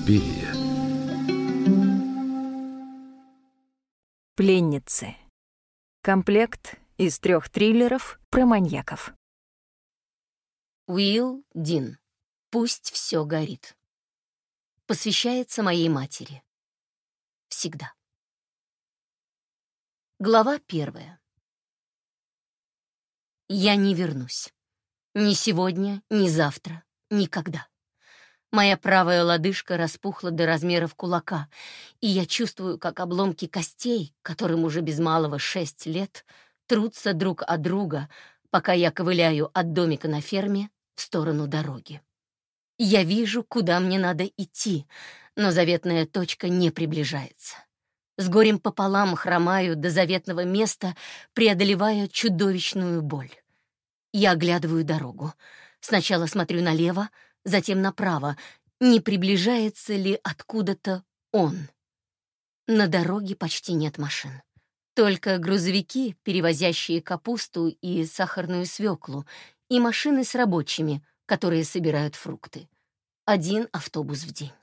Суспирия. Пленницы. Комплект из 3 триллеров про маньяков. Уилл Дин. Пусть все горит. Посвящается моей матери. Всегда. Глава 1. Я не вернусь. Ни сегодня, ни завтра, никогда. Моя правая лодыжка распухла до размеров кулака, и я чувствую, как обломки костей, которым уже без малого 6 лет, трутся друг от друга, пока я ковыляю от домика на ферме в сторону дороги. Я вижу, куда мне надо идти, но заветная точка не приближается. С горем пополам хромаю до заветного места, преодолевая чудовищную боль. Я оглядываю дорогу. Сначала смотрю налево, затем направо, не приближается ли откуда-то он. На дороге почти нет машин. Только грузовики, перевозящие капусту и сахарную свеклу, и машины с рабочими, которые собирают фрукты. 1 автобус в день.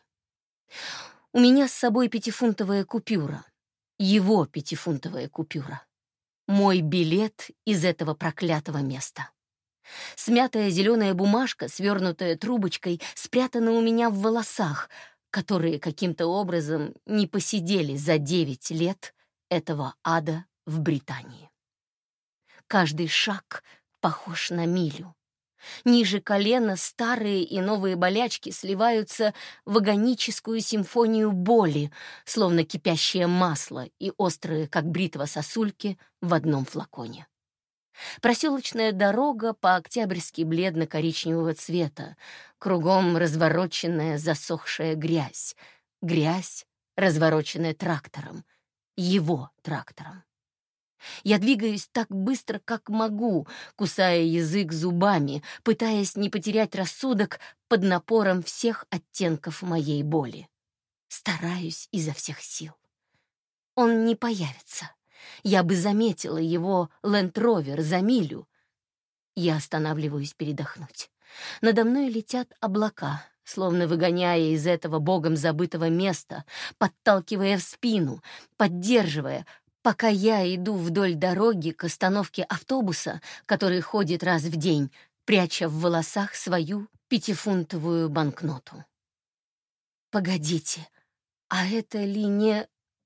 У меня с собой 5-фунтовая купюра. Его 5-фунтовая купюра. Мой билет из этого проклятого места. Смятая зеленая бумажка, свернутая трубочкой, спрятана у меня в волосах, которые каким-то образом не посидели за 9 лет этого ада в Британии. Каждый шаг похож на милю. Ниже колена старые и новые болячки сливаются в агоническую симфонию боли, словно кипящее масло и острые, как бритва, сосульки в одном флаконе. Проселочная дорога по-октябрьски бледно-коричневого цвета, кругом развороченная засохшая грязь. Грязь, развороченная трактором. Его трактором. Я двигаюсь так быстро, как могу, кусая язык зубами, пытаясь не потерять рассудок под напором всех оттенков моей боли. Стараюсь изо всех сил. Он не появится. Я бы заметила его Ленд-Ровер за милю. Я останавливаюсь передохнуть. Надо мной летят облака, словно выгоняя из этого богом забытого места, подталкивая в спину, поддерживая, пока я иду вдоль дороги к остановке автобуса, который ходит раз в день, пряча в волосах свою 5-фунтовую банкноту. Погодите, а это ли не...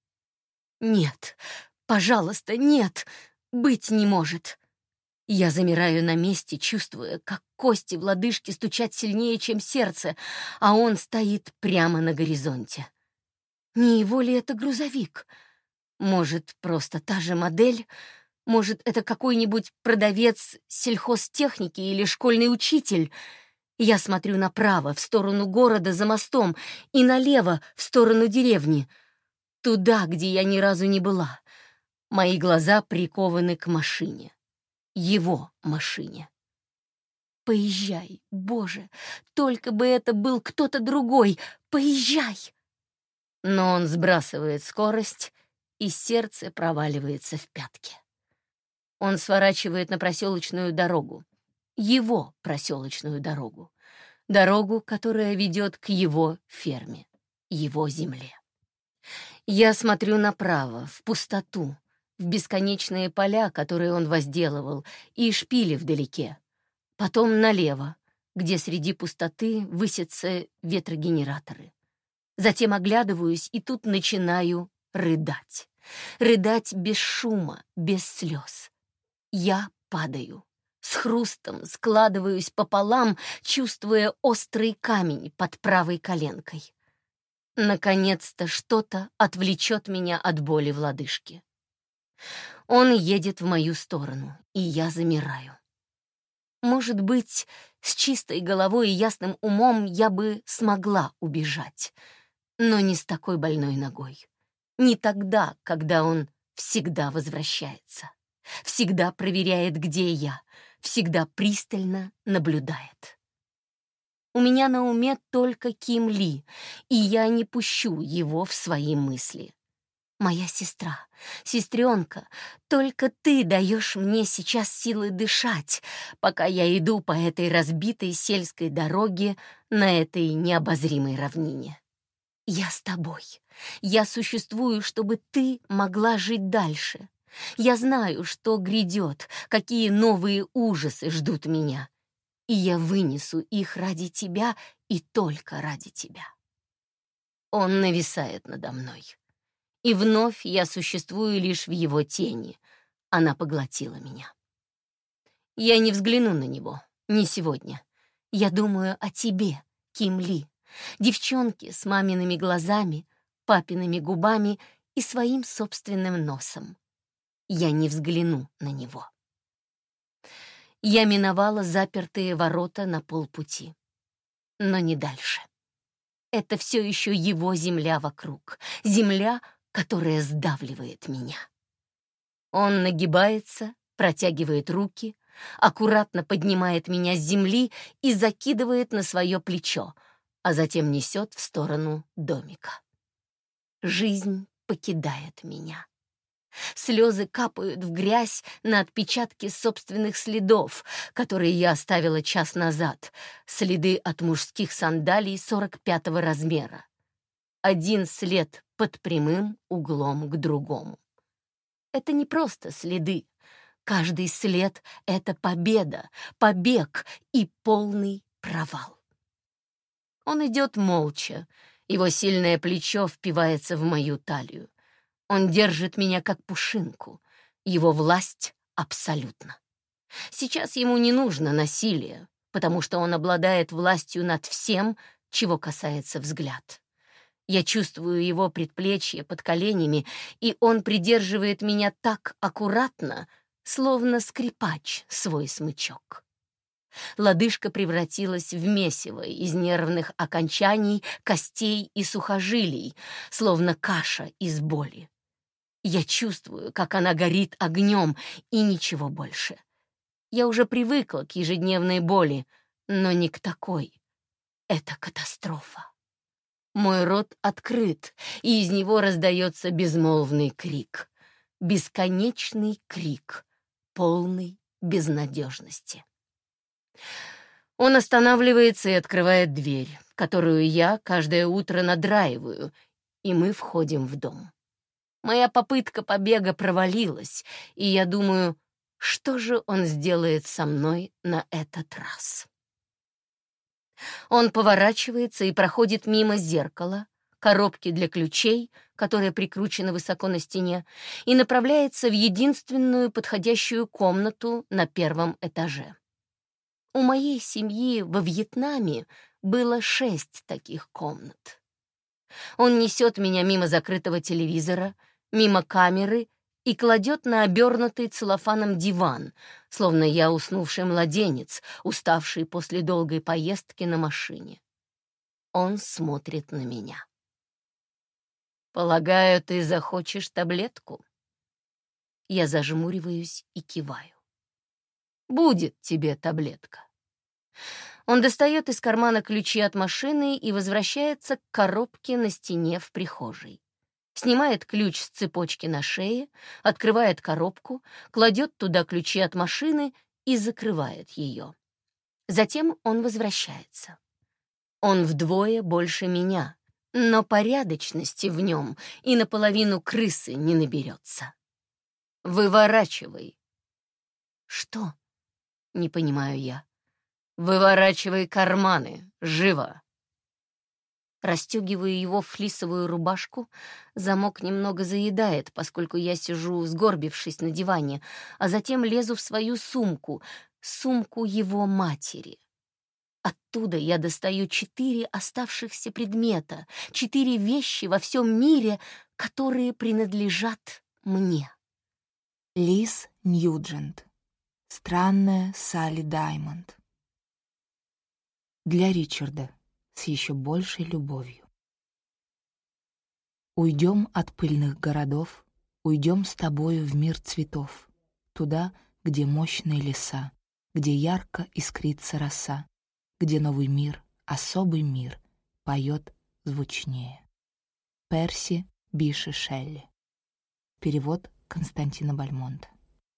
Нет, пожалуйста, нет, быть не может. Я замираю на месте, чувствуя, как кости в лодыжке стучат сильнее, чем сердце, а он стоит прямо на горизонте. Не его ли это грузовик? Может, просто та же модель? Может, это какой-нибудь продавец сельхозтехники или школьный учитель? Я смотрю направо, в сторону города за мостом, и налево, в сторону деревни. Туда, где я ни разу не была. Мои глаза прикованы к машине. Его машине. Поезжай, Боже, только бы это был кто-то другой. Поезжай! Но он сбрасывает скорость, и сердце проваливается в пятки. Он сворачивает на проселочную дорогу. Его проселочную дорогу. Дорогу, которая ведет к его ферме, его земле. Я смотрю направо, в пустоту, в бесконечные поля, которые он возделывал, и шпили вдалеке. Потом налево, где среди пустоты высятся ветрогенераторы. Затем оглядываюсь, и тут начинаю рыдать. Рыдать без шума, без слез. Я падаю. С хрустом складываюсь пополам, чувствуя острый камень под правой коленкой. Наконец-то что-то отвлечет меня от боли в лодыжке. Он едет в мою сторону, и я замираю. Может быть, с чистой головой и ясным умом я бы смогла убежать, но не с такой больной ногой. Не тогда, когда он всегда возвращается, всегда проверяет, где я, всегда пристально наблюдает. У меня на уме только Ким Ли, и я не пущу его в свои мысли. Моя сестра, сестренка, только ты даешь мне сейчас силы дышать, пока я иду по этой разбитой сельской дороге на этой необозримой равнине. Я с тобой. Я существую, чтобы ты могла жить дальше. Я знаю, что грядет, какие новые ужасы ждут меня. И я вынесу их ради тебя и только ради тебя. Он нависает надо мной. И вновь я существую лишь в его тени. Она поглотила меня. Я не взгляну на него, не сегодня. Я думаю о тебе, Ким Ли, девчонке с мамиными глазами, папиными губами и своим собственным носом. Я не взгляну на него. Я миновала запертые ворота на полпути. Но не дальше. Это все еще его земля вокруг, земля, которая сдавливает меня. Он нагибается, протягивает руки, аккуратно поднимает меня с земли и закидывает на свое плечо, а затем несет в сторону домика. Жизнь покидает меня. Слезы капают в грязь на отпечатки собственных следов, которые я оставила час назад, следы от мужских сандалий 45-го размера. Один след под прямым углом к другому. Это не просто следы. Каждый след — это победа, побег и полный провал. Он идет молча, его сильное плечо впивается в мою талию. Он держит меня как пушинку, его власть абсолютна. Сейчас ему не нужно насилие, потому что он обладает властью над всем, чего касается взгляд. Я чувствую его предплечье под коленями, и он придерживает меня так аккуратно, словно скрипач свой смычок. Лодыжка превратилась в месиво из нервных окончаний, костей и сухожилий, словно каша из боли. Я чувствую, как она горит огнем, и ничего больше. Я уже привыкла к ежедневной боли, но не к такой. Это катастрофа. Мой рот открыт, и из него раздается безмолвный крик. Бесконечный крик, полный безнадежности. Он останавливается и открывает дверь, которую я каждое утро надраиваю, и мы входим в дом. Моя попытка побега провалилась, и я думаю, что же он сделает со мной на этот раз? Он поворачивается и проходит мимо зеркала, коробки для ключей, которая прикручена высоко на стене, и направляется в единственную подходящую комнату на первом этаже. У моей семьи во Вьетнаме было 6 таких комнат. Он несет меня мимо закрытого телевизора, мимо камеры и кладет на обернутый целлофаном диван, словно я уснувший младенец, уставший после долгой поездки на машине. Он смотрит на меня. «Полагаю, ты захочешь таблетку?» Я зажмуриваюсь и киваю. «Будет тебе таблетка». Он достает из кармана ключи от машины и возвращается к коробке на стене в прихожей. Снимает ключ с цепочки на шее, открывает коробку, кладет туда ключи от машины и закрывает ее. Затем он возвращается. Он вдвое больше меня, но порядочности в нем и наполовину крысы не наберется. «Выворачивай». «Что?» — не понимаю я. «Выворачивай карманы, живо!» Расстегиваю его флисовую рубашку, замок немного заедает, поскольку я сижу, сгорбившись на диване, а затем лезу в свою сумку, сумку его матери. Оттуда я достаю 4 оставшихся предмета, 4 вещи во всем мире, которые принадлежат мне. Лиз Ньюджент. Странная Салли Даймонд. Для Ричарда. С еще большей любовью. Уйдем от пыльных городов, уйдем с тобою в мир цветов, туда, где мощные леса, где ярко искрится роса, где новый мир, особый мир, поет звучнее. Перси Биши Шелли. Перевод Константина Бальмонта.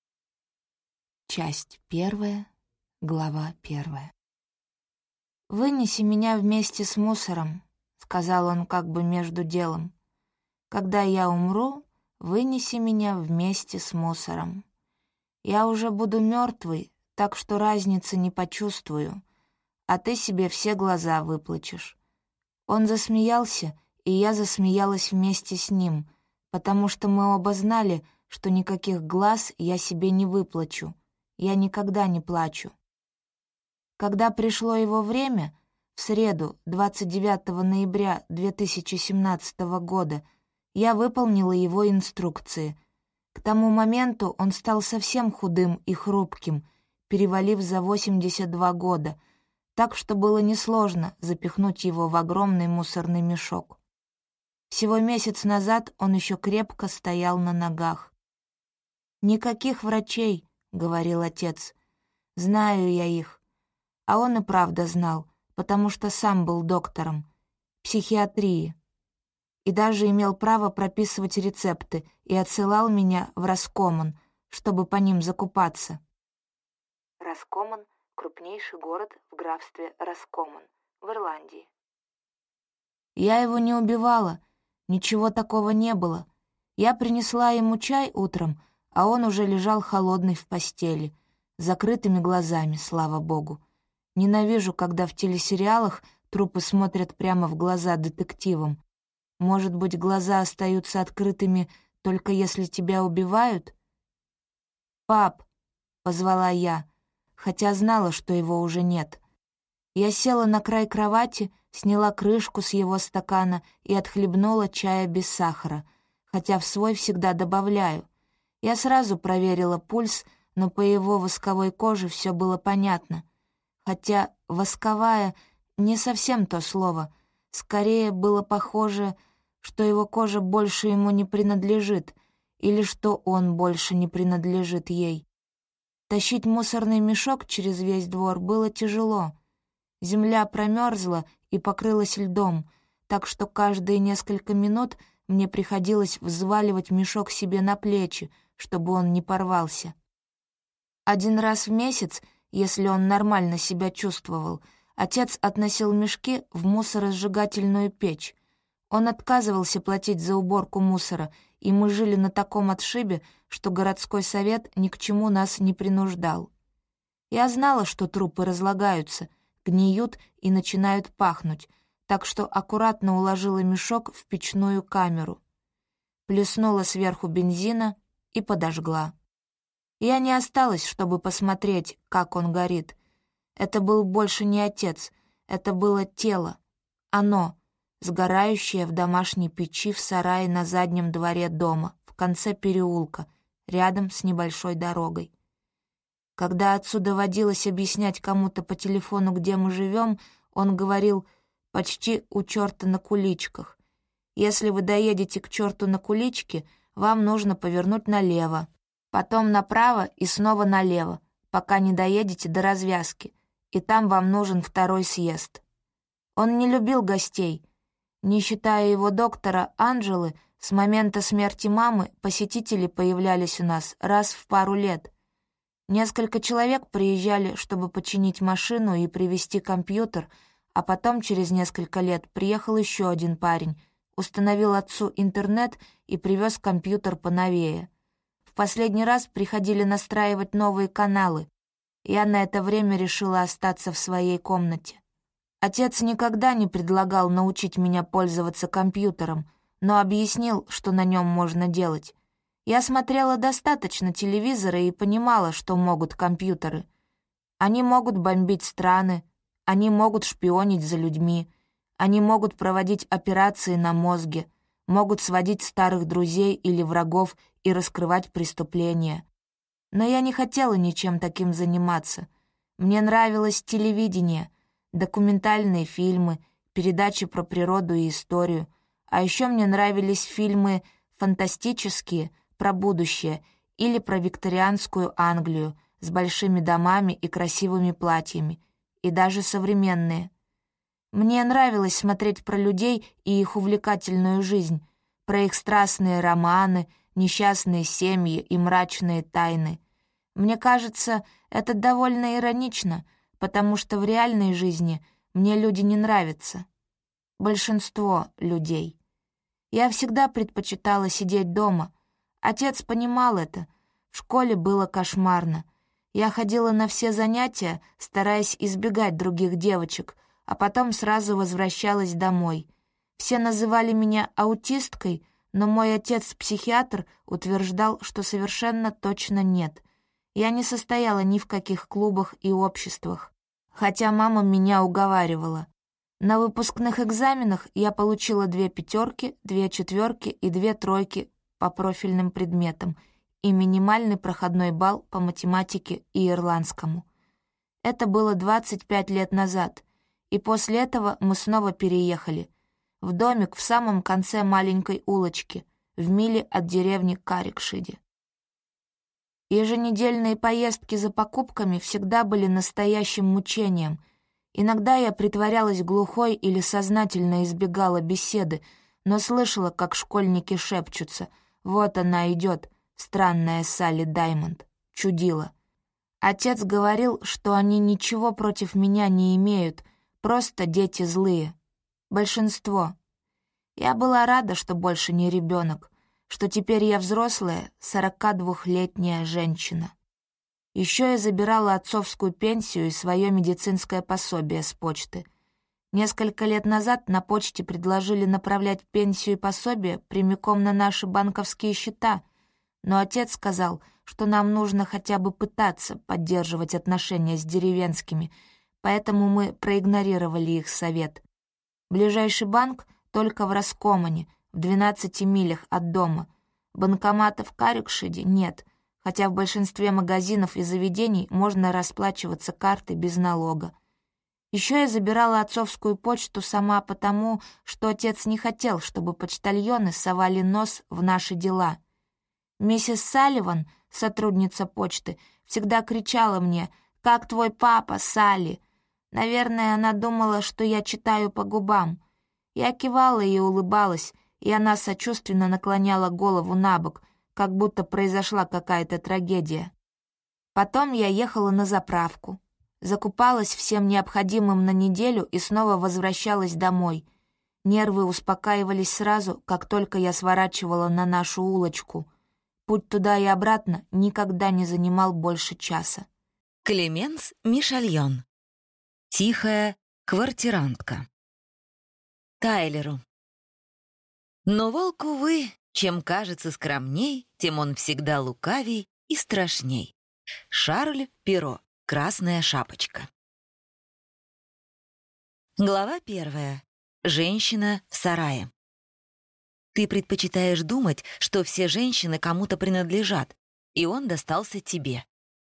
Часть 1, глава 1. «Вынеси меня вместе с мусором», — сказал он как бы между делом. «Когда я умру, вынеси меня вместе с мусором. Я уже буду мертвый, так что разницы не почувствую, а ты себе все глаза выплачешь». Он засмеялся, и я засмеялась вместе с ним, потому что мы оба знали, что никаких глаз я себе не выплачу. Я никогда не плачу. Когда пришло его время, в среду, 29 ноября 2017 года, я выполнила его инструкции. К тому моменту он стал совсем худым и хрупким, перевалив за 82 года, так что было несложно запихнуть его в огромный мусорный мешок. Всего месяц назад он еще крепко стоял на ногах. «Никаких врачей», — говорил отец. «Знаю я их». А он и правда знал, потому что сам был доктором психиатрии и даже имел право прописывать рецепты и отсылал меня в Раскоман, чтобы по ним закупаться. Раскоман — крупнейший город в графстве Раскоман в Ирландии. Я его не убивала, ничего такого не было. Я принесла ему чай утром, а он уже лежал холодный в постели, с закрытыми глазами, слава богу. Ненавижу, когда в телесериалах трупы смотрят прямо в глаза детективам. Может быть, глаза остаются открытыми только если тебя убивают? «Пап», — позвала я, хотя знала, что его уже нет. Я села на край кровати, сняла крышку с его стакана и отхлебнула чая без сахара, хотя в свой всегда добавляю. Я сразу проверила пульс, но по его восковой коже все было понятно. Хотя «восковая» — не совсем то слово. Скорее было похоже, что его кожа больше ему не принадлежит, или что он больше не принадлежит ей. Тащить мусорный мешок через весь двор было тяжело. Земля промерзла и покрылась льдом, так что каждые несколько минут мне приходилось взваливать мешок себе на плечи, чтобы он не порвался. Один раз в месяц, если он нормально себя чувствовал, отец относил мешки в мусоросжигательную печь. Он отказывался платить за уборку мусора, и мы жили на таком отшибе, что городской совет ни к чему нас не принуждал. Я знала, что трупы разлагаются, гниют и начинают пахнуть, так что аккуратно уложила мешок в печную камеру, плеснула сверху бензина и подожгла. Я не осталась, чтобы посмотреть, как он горит. Это был больше не отец, это было тело. Оно, сгорающее в домашней печи в сарае на заднем дворе дома, в конце переулка, рядом с небольшой дорогой. Когда отцу доводилось объяснять кому-то по телефону, где мы живем, он говорил почти у черта на куличках. Если вы доедете к черту на куличке, вам нужно повернуть налево, потом направо и снова налево, пока не доедете до развязки, и там вам нужен второй съезд. Он не любил гостей. Не считая его доктора Анджелы, с момента смерти мамы посетители появлялись у нас раз в пару лет. Несколько человек приезжали, чтобы починить машину и привезти компьютер, а потом через несколько лет приехал еще один парень, установил отцу интернет и привез компьютер поновее. В последний раз приходили настраивать новые каналы. Я на это время решила остаться в своей комнате. Отец никогда не предлагал научить меня пользоваться компьютером, но объяснил, что на нем можно делать. Я смотрела достаточно телевизора и понимала, что могут компьютеры. Они могут бомбить страны, они могут шпионить за людьми, они могут проводить операции на мозге, могут сводить старых друзей или врагов и раскрывать преступления. Но я не хотела ничем таким заниматься. Мне нравилось телевидение, документальные фильмы, передачи про природу и историю, а еще мне нравились фильмы фантастические, про будущее или про викторианскую Англию с большими домами и красивыми платьями, и даже современные. Мне нравилось смотреть про людей и их увлекательную жизнь, про их страстные романы, несчастные семьи и мрачные тайны. Мне кажется, это довольно иронично, потому что в реальной жизни мне люди не нравятся. большинство людей. Я всегда предпочитала сидеть дома. Отец понимал это. В школе было кошмарно. Я ходила на все занятия, стараясь избегать других девочек, а потом сразу возвращалась домой. Все называли меня аутисткой, но мой отец-психиатр утверждал, что совершенно точно нет. Я не состояла ни в каких клубах и обществах, хотя мама меня уговаривала. На выпускных экзаменах я получила 2 пятерки, 2 четверки и 2 тройки по профильным предметам и минимальный проходной балл по математике и ирландскому. Это было 25 лет назад, и после этого мы снова переехали в домик в самом конце маленькой улочки, в миле от деревни Карикшиди. Еженедельные поездки за покупками всегда были настоящим мучением. Иногда я притворялась глухой или сознательно избегала беседы, но слышала, как школьники шепчутся: «Вот она идет, странная Салли Даймонд, чудила». Отец говорил, что они ничего против меня не имеют, просто дети злые. Большинство. Я была рада, что больше не ребенок, что теперь я взрослая, 42-летняя женщина. Еще я забирала отцовскую пенсию и свое медицинское пособие с почты. Несколько лет назад на почте предложили направлять пенсию и пособие прямиком на наши банковские счета, но отец сказал, что нам нужно хотя бы пытаться поддерживать отношения с деревенскими, поэтому мы проигнорировали их совет. Ближайший банк только в Раскомане, в 12 милях от дома. Банкомата в Карикшиде нет, хотя в большинстве магазинов и заведений можно расплачиваться картой без налога. Еще я забирала отцовскую почту сама потому, что отец не хотел, чтобы почтальоны совали нос в наши дела. Миссис Салливан, сотрудница почты, всегда кричала мне: «Как твой папа, Салли?» Наверное, она думала, что я читаю по губам. Я кивала и улыбалась, и она сочувственно наклоняла голову набок, как будто произошла какая-то трагедия. Потом я ехала на заправку, закупалась всем необходимым на неделю и снова возвращалась домой. Нервы успокаивались сразу, как только я сворачивала на нашу улочку. Путь туда и обратно никогда не занимал больше часа. Клеменс Мишальон. Тихая квартирантка. Тайлеру. Но волк, увы, чем кажется скромней, тем он всегда лукавей и страшней. Шарль Перро. Красная шапочка. Глава 1. Женщина в сарае. Ты предпочитаешь думать, что все женщины кому-то принадлежат, и он достался тебе.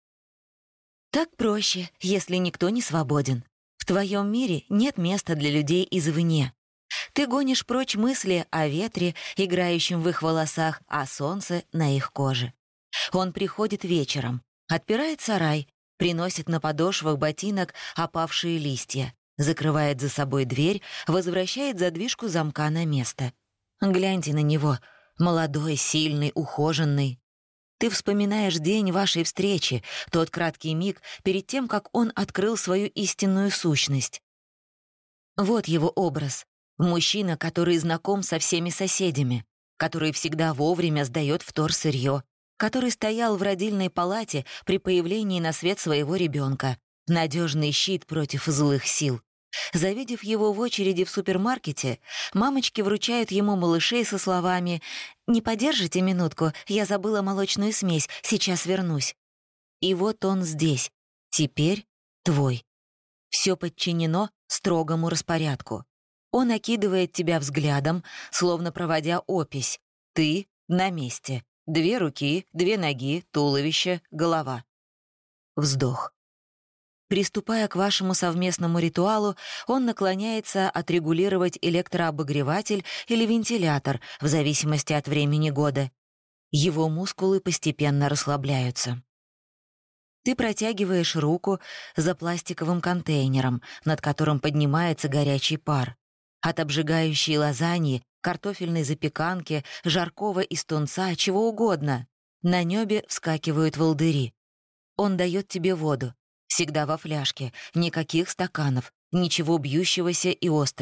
Так проще, если никто не свободен. В твоем мире нет места для людей извне. Ты гонишь прочь мысли о ветре, играющем в их волосах, о солнце на их коже. Он приходит вечером, отпирает сарай, приносит на подошвах ботинок опавшие листья, закрывает за собой дверь, возвращает задвижку замка на место. Гляньте на него, молодой, сильный, ухоженный. Ты вспоминаешь день вашей встречи, тот краткий миг перед тем, как он открыл свою истинную сущность. Вот его образ. Мужчина, который знаком со всеми соседями, который всегда вовремя сдаёт вторсырьё, который стоял в родильной палате при появлении на свет своего ребёнка, надёжный щит против злых сил. Завидев его в очереди в супермаркете, мамочки вручают ему малышей со словами: «Не подержите минутку, я забыла молочную смесь, сейчас вернусь». И вот он здесь, теперь твой. Всё подчинено строгому распорядку. Он окидывает тебя взглядом, словно проводя опись. Ты на месте. 2 руки, 2 ноги, туловище, голова. Вздох. Приступая к вашему совместному ритуалу, он наклоняется отрегулировать электрообогреватель или вентилятор в зависимости от времени года. Его мускулы постепенно расслабляются. Ты протягиваешь руку за пластиковым контейнером, над которым поднимается горячий пар. От обжигающей лазаньи, картофельной запеканки, жаркого из тунца, чего угодно. На небе вскакивают волдыри. Он дает тебе воду. Всегда во фляжке, никаких стаканов, ничего бьющегося и острого.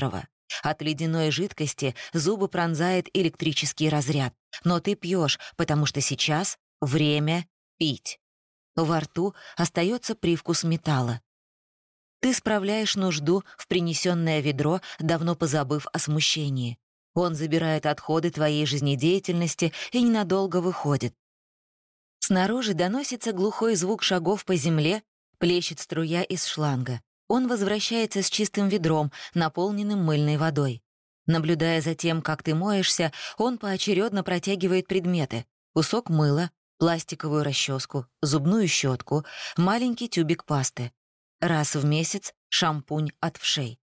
От ледяной жидкости зубы пронзает электрический разряд. Но ты пьешь, потому что сейчас время пить. Во рту остается привкус металла. Ты справляешь нужду в принесенное ведро, давно позабыв о смущении. Он забирает отходы твоей жизнедеятельности и ненадолго выходит. Снаружи доносится глухой звук шагов по земле, плещет струя из шланга. Он возвращается с чистым ведром, наполненным мыльной водой. Наблюдая за тем, как ты моешься, он поочередно протягивает предметы: кусок мыла, пластиковую расческу, зубную щетку, маленький тюбик пасты. Раз в месяц шампунь от вшей.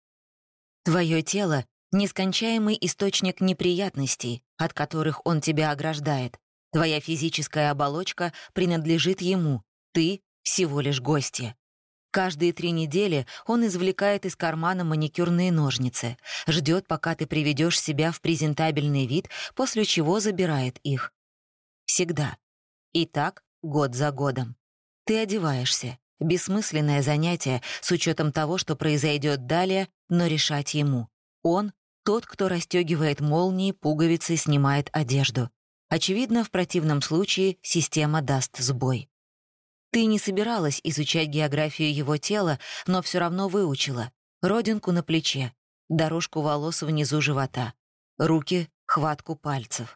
Твое тело — нескончаемый источник неприятностей, от которых он тебя ограждает. Твоя физическая оболочка принадлежит ему, ты — всего лишь гостья. Каждые 3 недели он извлекает из кармана маникюрные ножницы, ждет, пока ты приведешь себя в презентабельный вид, после чего забирает их. Всегда. И так год за годом. Ты одеваешься. Бессмысленное занятие с учетом того, что произойдет далее, но решать ему. Он — тот, кто расстегивает молнии, пуговицы, снимает одежду. Очевидно, в противном случае система даст сбой. Ты не собиралась изучать географию его тела, но все равно выучила. Родинку на плече, дорожку волос внизу живота, руки, хватку пальцев.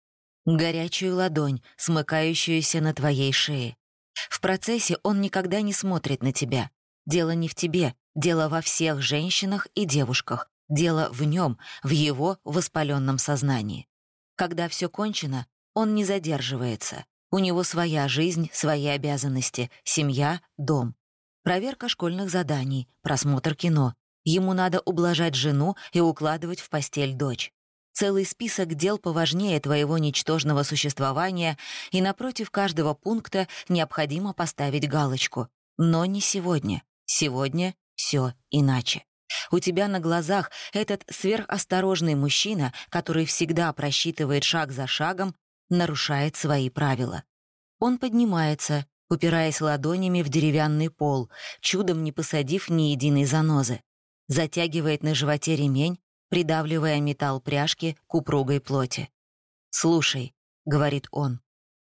Горячую ладонь, смыкающуюся на твоей шее. В процессе он никогда не смотрит на тебя. Дело не в тебе, дело во всех женщинах и девушках. Дело в нем, в его воспаленном сознании. Когда все кончено, он не задерживается. У него своя жизнь, свои обязанности, семья, дом. Проверка школьных заданий, просмотр кино. Ему надо ублажать жену и укладывать в постель дочь. Целый список дел поважнее твоего ничтожного существования, и напротив каждого пункта необходимо поставить галочку. Но не сегодня. Сегодня все иначе. У тебя на глазах этот сверхосторожный мужчина, который всегда просчитывает шаг за шагом, нарушает свои правила. Он поднимается, упираясь ладонями в деревянный пол, чудом не посадив ни единой занозы. Затягивает на животе ремень, придавливая металл пряжки к упругой плоти. «Слушай», — говорит он.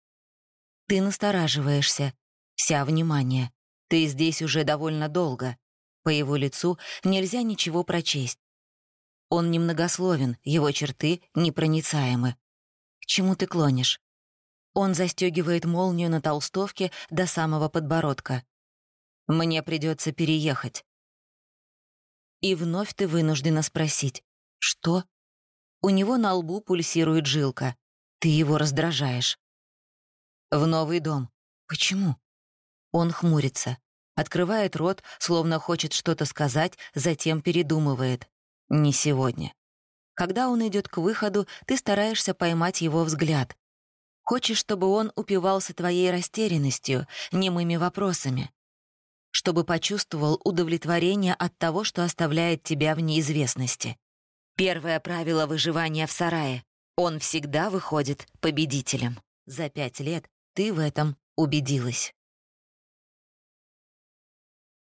Ты настораживаешься, вся внимание. Ты здесь уже довольно долго. По его лицу нельзя ничего прочесть. Он немногословен, его черты непроницаемы. К чему ты клонишь? Он застегивает молнию на толстовке до самого подбородка. Мне придется переехать. И вновь ты вынуждена спросить: что? У него на лбу пульсирует жилка. Ты его раздражаешь. В новый дом. Почему? Он хмурится. Открывает рот, словно хочет что-то сказать, затем передумывает. Не сегодня. Когда он идет к выходу, ты стараешься поймать его взгляд. Хочешь, чтобы он упивался твоей растерянностью, немыми вопросами. Чтобы почувствовал удовлетворение от того, что оставляет тебя в неизвестности. Первое правило выживания в сарае. Он всегда выходит победителем. За 5 лет ты в этом убедилась.